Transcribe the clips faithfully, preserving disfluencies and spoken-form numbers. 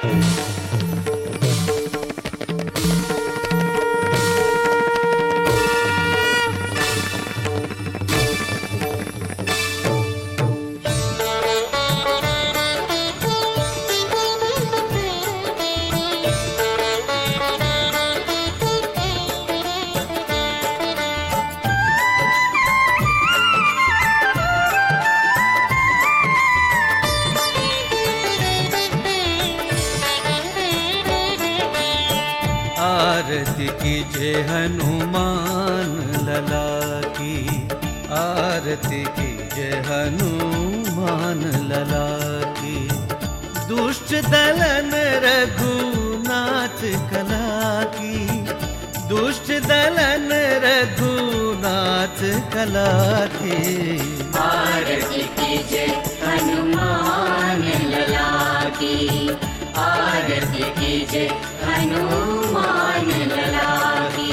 आरती कीजे हनुमान लला की, आरती कीजे हनुमान लला की। दुष्ट दलन रघुनाथ कला की, दुष्ट दलन रघुनाथ कला की। आरती कीजे हनुमान लला की, आरती कीजे हनुमान लला की।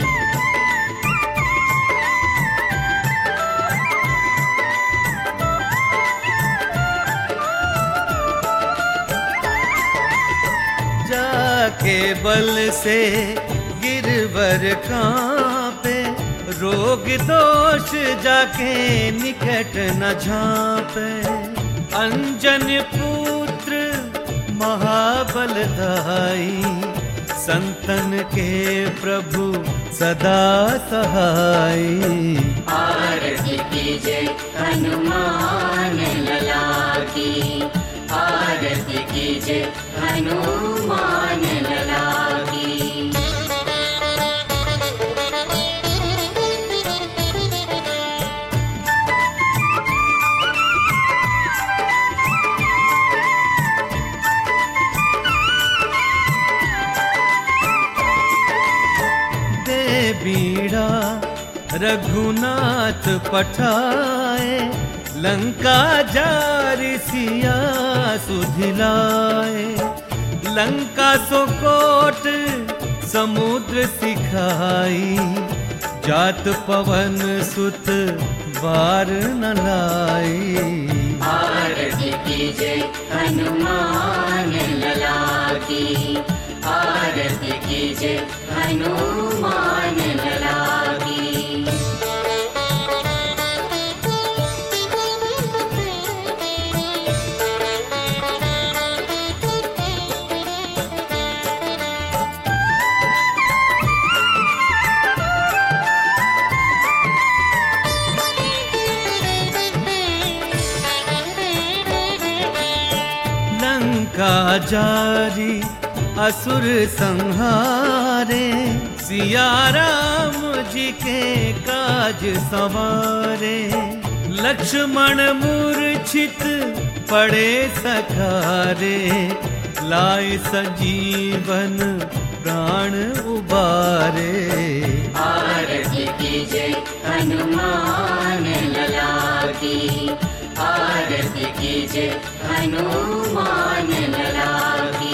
जाके बल से गिरवर कांपे, रोग दोष जाके निकट न झांपे। अंजन पुत्र महाबलदाई, संतन के प्रभु सदा सहाई। आरती कीजे हनुमान लला की, आरती कीजे हनुमान लला की। बीड़ा रघुनाथ पठाए, लंका जारी सिया सुधिलाए। लंका सुकोट समुद्र सिखाई, जात पवन सुत बार न लाई। आरती कीजे हनुमान लला की, आरती कीजे हनुमान लला की। लंका जारी असुर संहारे, सिया राम जी के काज संवारे। लक्ष्मण मूर्छित पड़े सखारे, लाए संजीवन प्राण उबारे। आरती कीजे हनुमान लला की, आरती कीजे हनुमान लला की।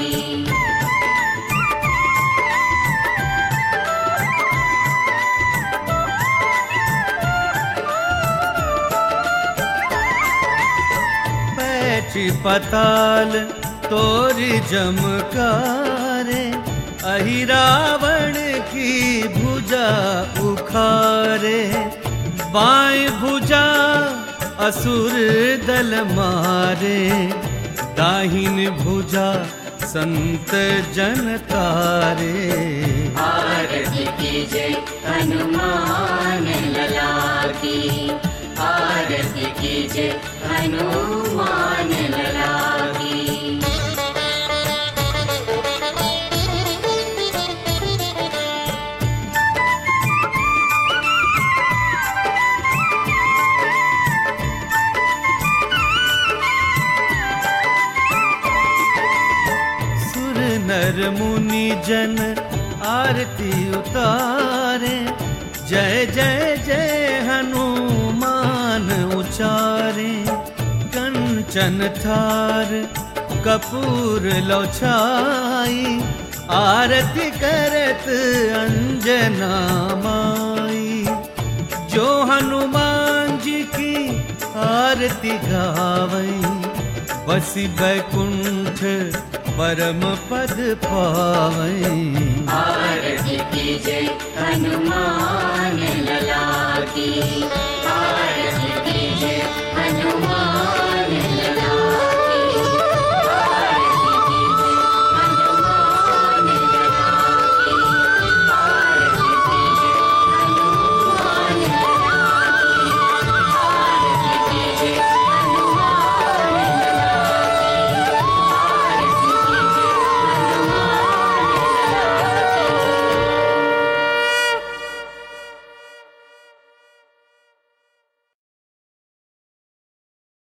पताल तोरी जमकारे, अहि रावण की भुजा उखारे। बाएं भुजा असुर दल मारे, दाहिन भुजा संत जन तारे। आरती कीजे हनुमान लला की, आरती कीजे हनुमान लला की। सुर नर मुनि जन आरती उतारे, जय जय जय हनुमान उचारे। कंचन थार कपूर लौछाई, आरती करत अंजना माई। जो हनुमान जी की आरती गावई, बसी बैकुंठ परम पद पावै। आरती कीजे हनुमान लला की।